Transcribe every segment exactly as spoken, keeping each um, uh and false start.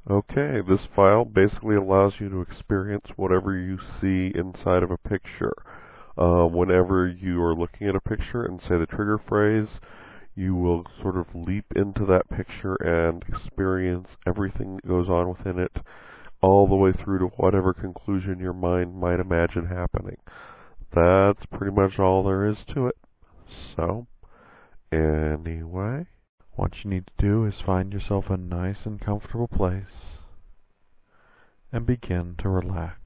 Okay, this file basically allows you to experience whatever you see inside of a picture. Uh, whenever you are looking at a picture and say the trigger phrase, you will sort of leap into that picture and experience everything that goes on within it, all the way through to whatever conclusion your mind might imagine happening. That's pretty much all there is to it. So, anyway, what you need to do is find yourself a nice and comfortable place and begin to relax.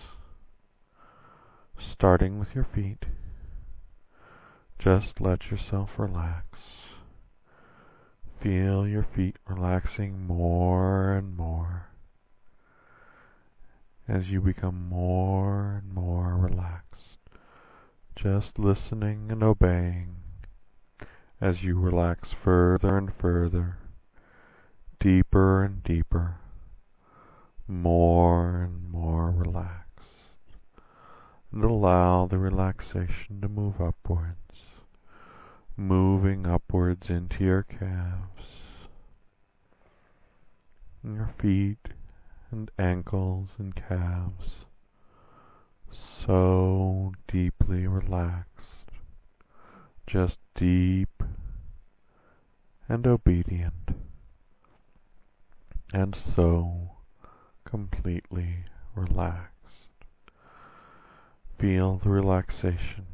Starting with your feet, just let yourself relax. Feel your feet relaxing more and more as you become more and more relaxed. Just listening and obeying as you relax further and further, deeper and deeper, more and more relaxed. And allow the relaxation to move upwards, moving upwards into your calves, and your feet and ankles and calves, so deeply relaxed, just deep and obedient, and so completely relaxed. Feel the relaxation.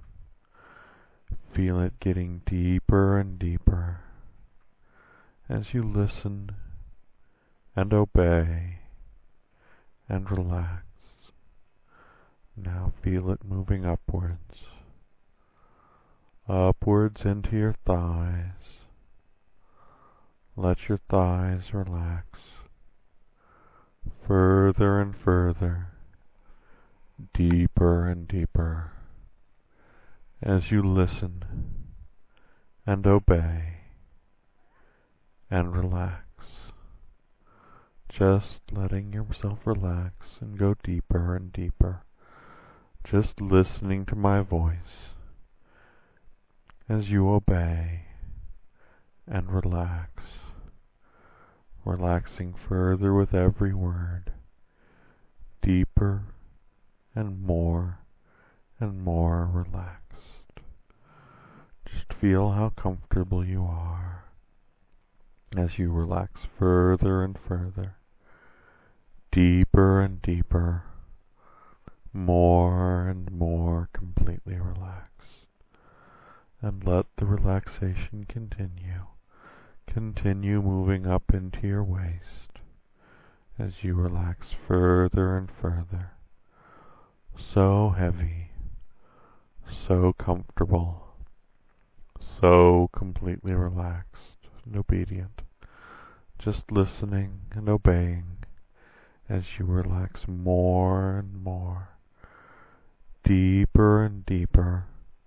Feel it getting deeper and deeper as you listen and obey and relax. Now feel it moving upwards, upwards into your thighs. Let your thighs relax further and further, deeper and deeper, as you listen and obey and relax, just letting yourself relax and go deeper and deeper, just listening to my voice as you obey and relax, relaxing further with every word, deeper and more and more relaxed. Just feel how comfortable you are as you relax further and further, deeper and deeper, more and more completely relaxed. And let the relaxation continue. Continue moving up into your waist as you relax further and further. So heavy, so comfortable, so completely relaxed and obedient, just listening and obeying as you relax more and more, deeper and deeper,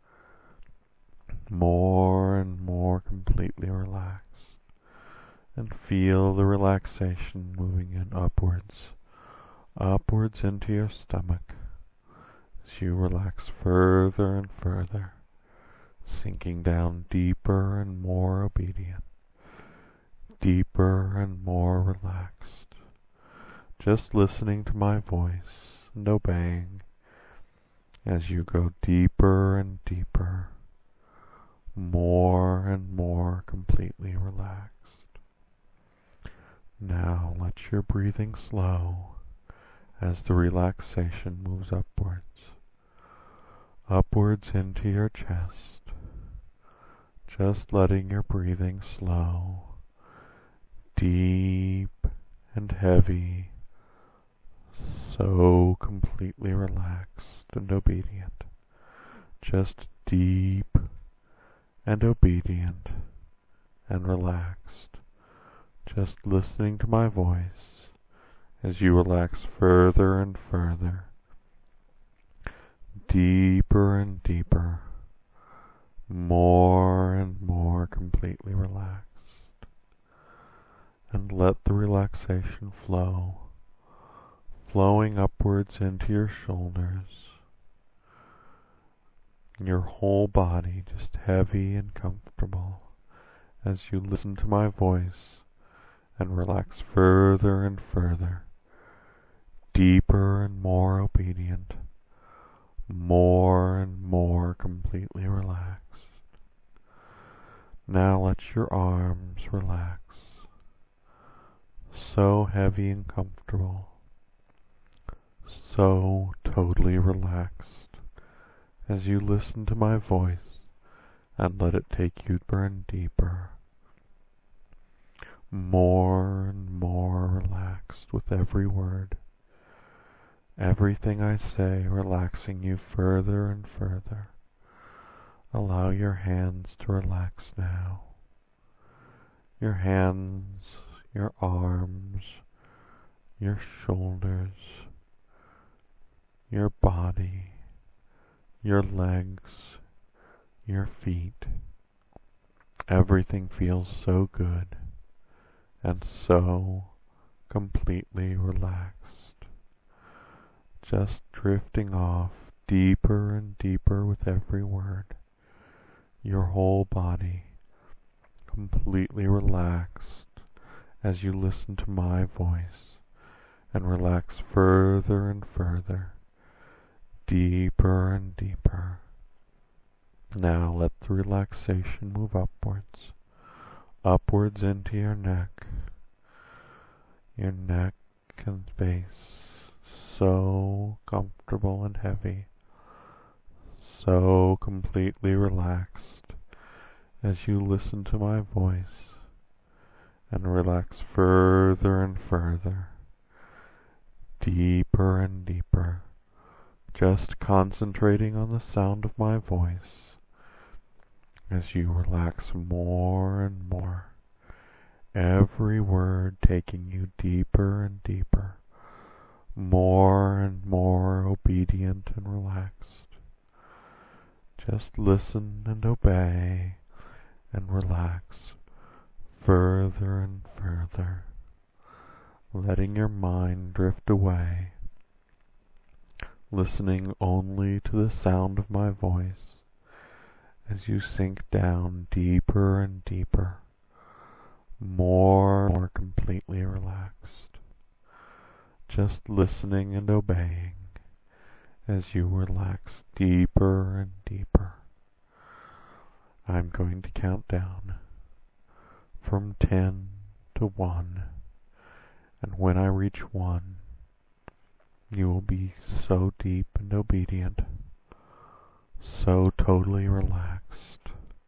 more and more completely relaxed, and feel the relaxation moving in upwards, upwards into your stomach as you relax further and further, sinking down deeper and more obedient, deeper and more relaxed, just listening to my voice and obeying as you go deeper and deeper, more and more completely relaxed. Now let your breathing slow as the relaxation moves upwards, upwards into your chest, just letting your breathing slow, deep and heavy, so completely relaxed and obedient, just deep and obedient and relaxed, just listening to my voice as you relax further and further, deeper and deeper, more and more completely relaxed. And let the relaxation flow, flowing upwards into your shoulders, your whole body just heavy and comfortable as you listen to my voice and relax further and further, deeper and more obedient, more and more completely relaxed. Now let your arms relax, so heavy and comfortable, so totally relaxed, as you listen to my voice and let it take you deeper and deeper, more and more relaxed with every word, everything I say relaxing you further and further. Allow your hands to relax now. Your hands, your arms, your shoulders, your body, your legs, your feet. Everything feels so good and so completely relaxed. Just drifting off deeper and deeper with every word. Your whole body completely relaxed as you listen to my voice and relax further and further, deeper and deeper. Now let the relaxation move upwards, upwards into your neck, your neck and face, so comfortable and heavy, so completely relaxed as you listen to my voice and relax further and further, deeper and deeper, just concentrating on the sound of my voice as you relax more and more, every word taking you deeper and deeper, more and more obedient and relaxed. Just listen and obey and relax further and further, letting your mind drift away, listening only to the sound of my voice as you sink down deeper and deeper, more and more completely relaxed, just listening and obeying as you relax deeper and deeper. I'm going to count down from ten to one, and when I reach one, you will be so deep and obedient, so totally relaxed.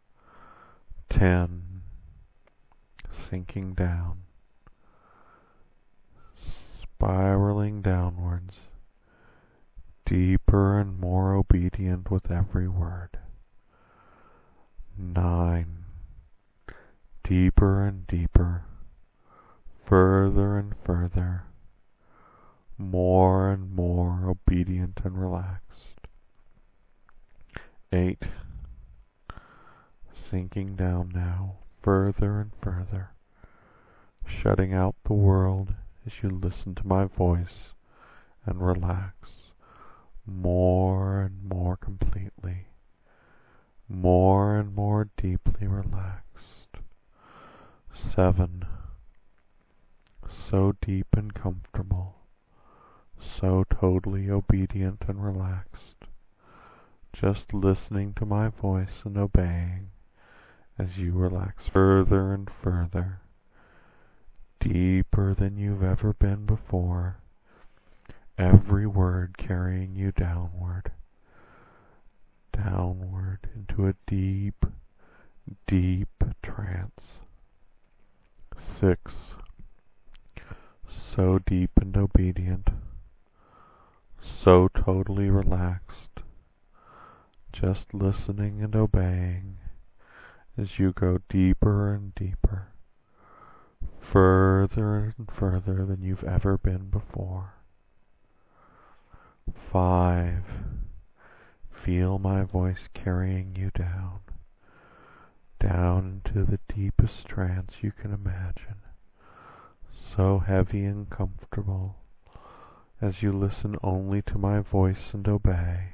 Ten, sinking down, spiraling downwards, deeper and more obedient with every word. Nine, deeper and deeper, further and further, more and more obedient and relaxed. Eight, sinking down now, further and further, shutting out the world as you listen to my voice and relax more and more completely, more and more deeply relaxed. Seven, so deep and comfortable, so totally obedient and relaxed, just listening to my voice and obeying as you relax further and further, deeper than you've ever been before, every word carrying you downward, downward into a deep, deep trance. Six, so deep and obedient, so totally relaxed, just listening and obeying as you go deeper and deeper, further and further than you've ever been before. Five, feel my voice carrying you down, down into the deepest trance you can imagine, so heavy and comfortable as you listen only to my voice and obey,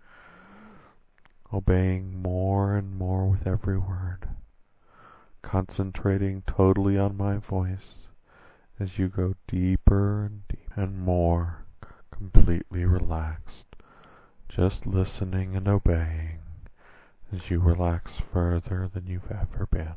obeying more and more with every word, concentrating totally on my voice as you go deeper and deeper and more completely relaxed, just listening and obeying as you relax further than you've ever been.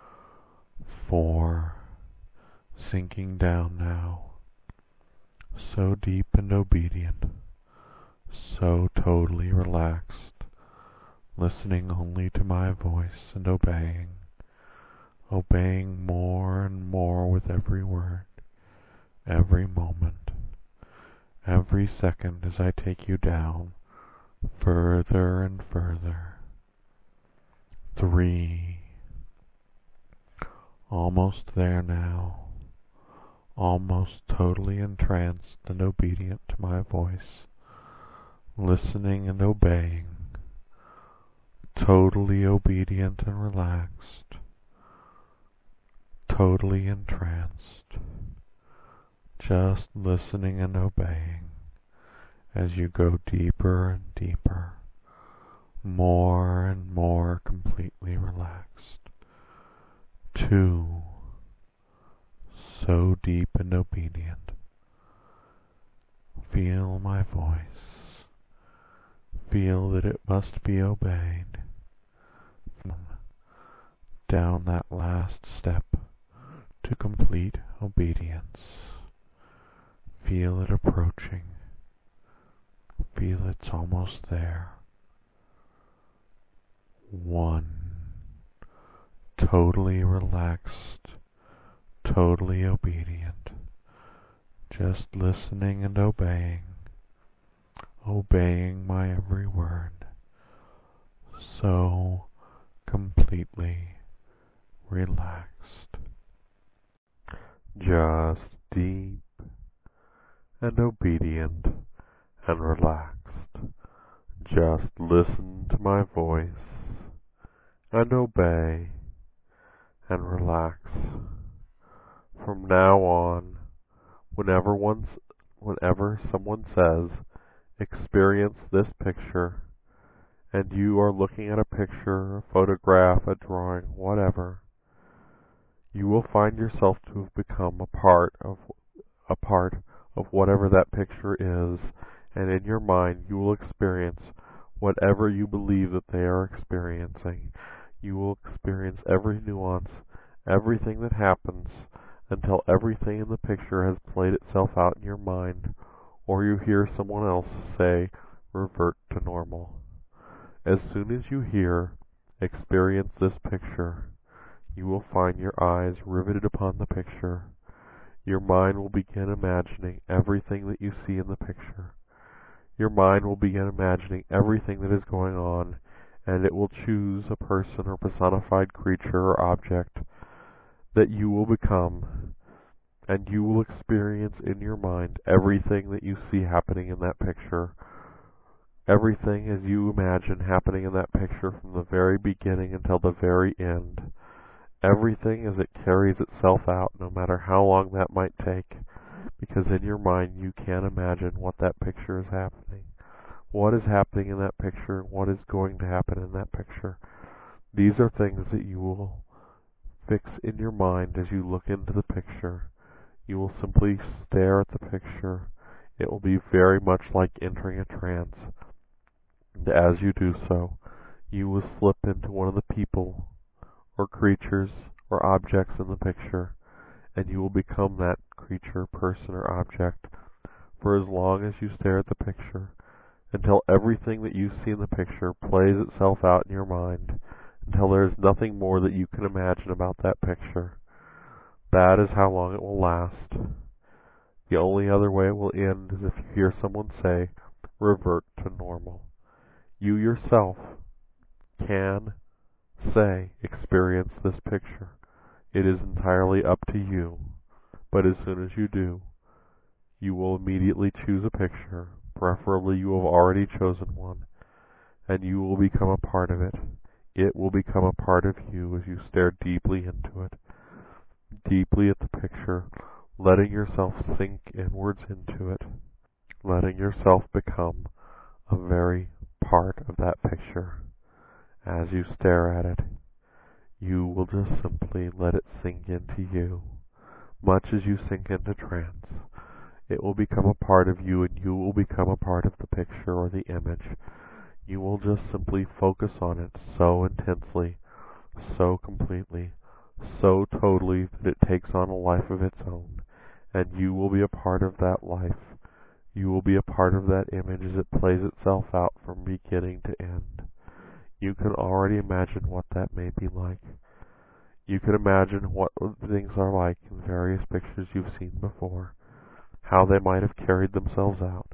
Four, sinking down now, so deep and obedient, so totally relaxed, listening only to my voice and obeying, obeying more and more with every word, every moment, every second as I take you down further and further. Three, almost there now, almost totally entranced and obedient to my voice, listening and obeying, totally obedient and relaxed, totally entranced, just listening and obeying as you go deeper and deeper, more and more completely relaxed. Two, so deep and obedient. Feel my voice. Feel that it must be obeyed. Down that last step to complete obedience. Feel it approaching. Feel it's almost there. One, totally relaxed, totally obedient, just listening and obeying, obeying my every word, so completely relaxed, just deep and obedient and relaxed. Just listen to my voice and obey and relax. From now on, whenever one's, whenever someone says, experience this picture, and you are looking at a picture, a photograph, a drawing, whatever, you will find yourself to have become a part of a part of whatever that picture is, and in your mind you will experience whatever you believe that they are experiencing. You will experience every nuance, everything that happens, until everything in the picture has played itself out in your mind, or you hear someone else say, revert to normal. As soon as you hear, experience this picture, you will find your eyes riveted upon the picture. Your mind will begin imagining everything that you see in the picture. Your mind will begin imagining everything that is going on, and it will choose a person or personified creature or object that you will become, and you will experience in your mind everything that you see happening in that picture. Everything as you imagine happening in that picture from the very beginning until the very end. Everything as it carries itself out, no matter how long that might take, because in your mind you can imagine what that picture is happening. What is happening in that picture, what is going to happen in that picture. These are things that you will fix in your mind as you look into the picture. You will simply stare at the picture. It will be very much like entering a trance. And as you do so, you will slip into one of the people or creatures or objects in the picture, and you will become that creature, person, or object for as long as you stare at the picture, until everything that you see in the picture plays itself out in your mind, until there is nothing more that you can imagine about that picture. That is how long it will last. The only other way it will end is if you hear someone say, revert to normal. You yourself can say, experience this picture. It is entirely up to you. But as soon as you do, you will immediately choose a picture. Preferably you have already chosen one, and you will become a part of it. It will become a part of you as you stare deeply into it, deeply at the picture, letting yourself sink inwards into it, letting yourself become a very part of that picture. As you stare at it, you will just simply let it sink into you, much as you sink into trance. It will become a part of you, and you will become a part of the picture or the image. You will just simply focus on it so intensely, so completely, so totally that it takes on a life of its own, and you will be a part of that life. You will be a part of that image as it plays itself out from beginning to end. You can already imagine what that may be like. You can imagine what things are like in various pictures you've seen before, how they might have carried themselves out.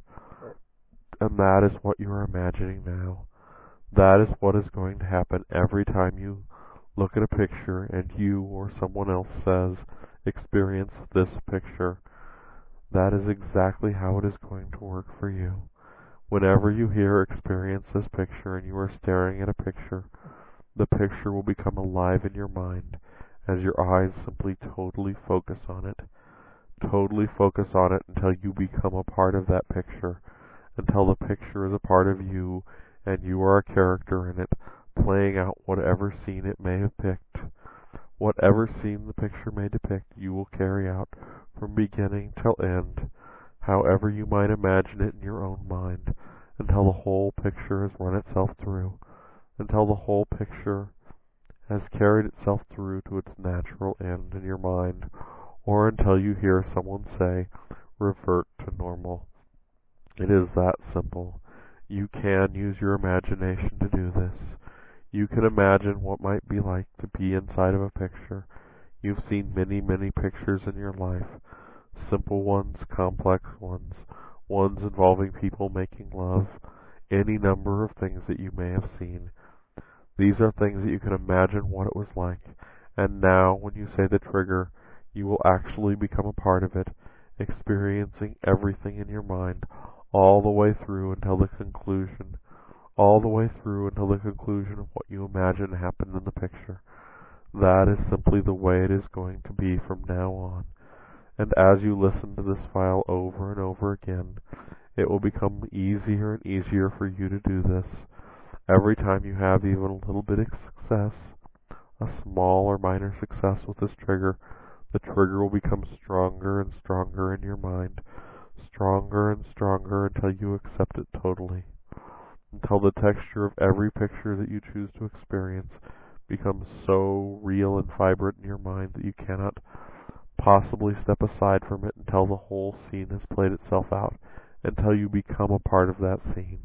And that is what you are imagining now. That is what is going to happen every time you look at a picture and you or someone else says, experience this picture. That is exactly how it is going to work for you. Whenever you hear experience this picture and you are staring at a picture, the picture will become alive in your mind as your eyes simply totally focus on it. Totally focus on it until you become a part of that picture, until the picture is a part of you and you are a character in it, playing out whatever scene it may have picked. Whatever scene the picture may depict, you will carry out from beginning till end, however you might imagine it in your own mind, until the whole picture has run itself through, until the whole picture has carried itself through to its natural end in your mind, or until you hear someone say, revert to normal. It is that simple. You can use your imagination to do this. You can imagine what might be like to be inside of a picture. You've seen many, many pictures in your life. Simple ones, complex ones, ones involving people making love, any number of things that you may have seen. These are things that you can imagine what it was like. And now, when you say the trigger, you will actually become a part of it, experiencing everything in your mind all the way through until the conclusion, all the way through until the conclusion of what you imagine happened in the picture. That is simply the way it is going to be from now on. And as you listen to this file over and over again, it will become easier and easier for you to do this. Every time you have even a little bit of success, a small or minor success with this trigger, the trigger will become stronger and stronger in your mind, stronger and stronger until you accept it totally, until the texture of every picture that you choose to experience becomes so real and vibrant in your mind that you cannot possibly step aside from it until the whole scene has played itself out, until you become a part of that scene.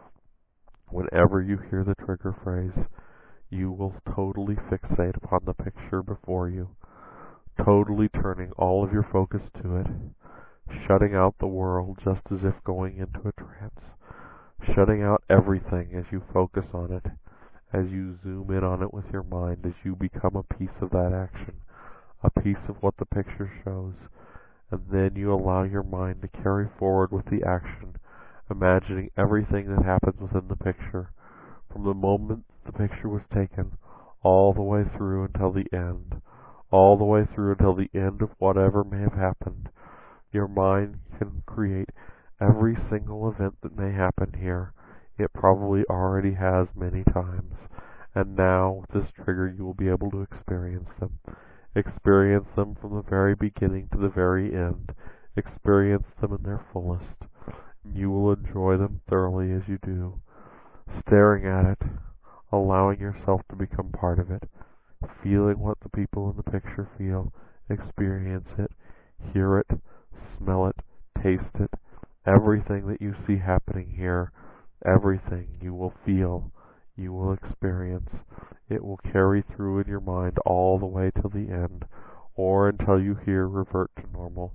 Whenever you hear the trigger phrase, you will totally fixate upon the picture before you, totally turning all of your focus to it, shutting out the world just as if going into a trance, shutting out everything as you focus on it, as you zoom in on it with your mind, as you become a piece of that action, a piece of what the picture shows, and then you allow your mind to carry forward with the action, imagining everything that happens within the picture, from the moment the picture was taken, all the way through until the end, all the way through until the end of whatever may have happened. Your mind can create every single event that may happen here. It probably already has many times, and now with this trigger you will be able to experience them. Experience them from the very beginning to the very end. Experience them in their fullest. You will enjoy them thoroughly as you do, staring at it, allowing yourself to become part of it, feeling what the people in the picture feel, experience it, hear it, smell it, taste it. Everything that you see happening here, everything you will feel, you will experience. It will carry through in your mind all the way till the end, or until you hear revert to normal.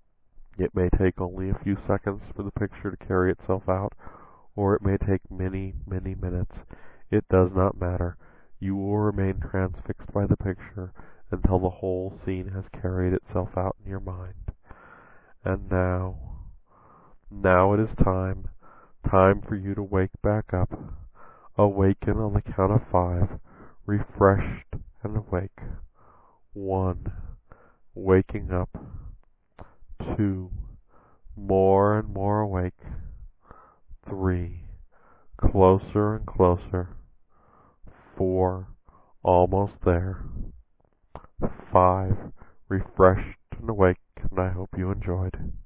It may take only a few seconds for the picture to carry itself out, or it may take many, many minutes. It does not matter. You will remain transfixed by the picture until the whole scene has carried itself out in your mind. And now, now it is time, time for you to wake back up. Awaken on the count of five, refreshed and awake. One, waking up. Two, more and more awake. Three, closer and closer. Four, almost there. Five, refreshed and awake, and I hope you enjoyed.